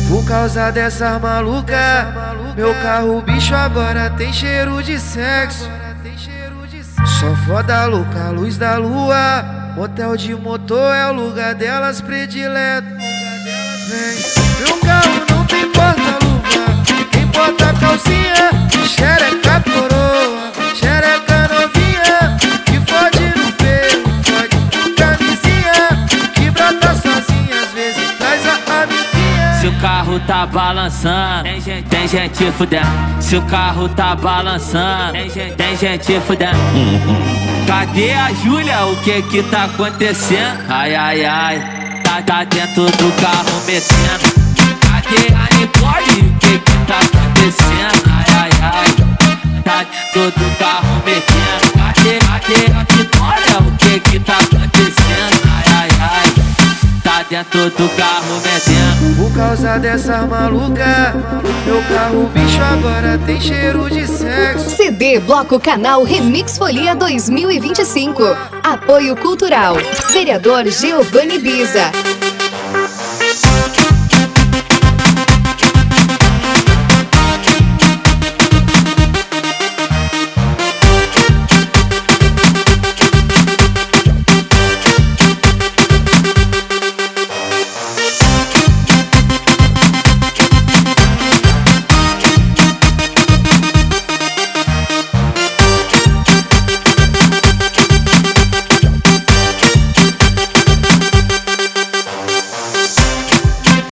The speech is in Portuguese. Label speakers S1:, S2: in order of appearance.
S1: Por causa dessa maluca, meu carro bicho agora tem cheiro de sexo. Só foda louca, luz da lua, motel de motor é o lugar delas predileto. Vem, meu carro não tem porta-luva, tem porta-calcinha, xereca coroa, xereca novinha, que fode no peito, fode com camisinha, que brota sozinha, às vezes traz a amiguinha.
S2: Se o carro tá balançando, tem gente fudendo. Se o carro tá balançando, tem gente fudendo. Cadê a Júlia? O que tá acontecendo? Ai, ai, ai. Tá dentro do carro metendo. Cadê a Nicole? O que tá acontecendo? Ai, ai, ai. Tá dentro do carro metendo. Cadê a Nicole? O que tá acontecendo? Ai, ai, ai. Tá dentro do carro metendo.
S1: Por causa dessa maluca, meu carro bicho agora tem cheiro de sexo.
S3: CD Bloco Canal Remix Folia 2025. Apoio Cultural. Vereador Giovanni Biza.